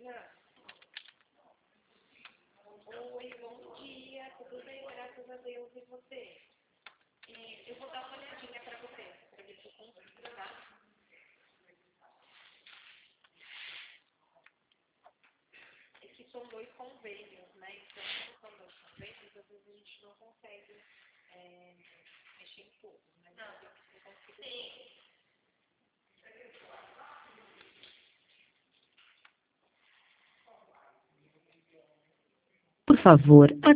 Oi, bom dia, tudo bem? Graças a Deus e você? Eu vou dar uma olhadinha para você, para ver se eu consigo, tá? É que são dois convênios, né? Então, como são dois convênios, às vezes a gente não consegue mexer em tudo, né? Não. Eu consigo. Sim. Por favor,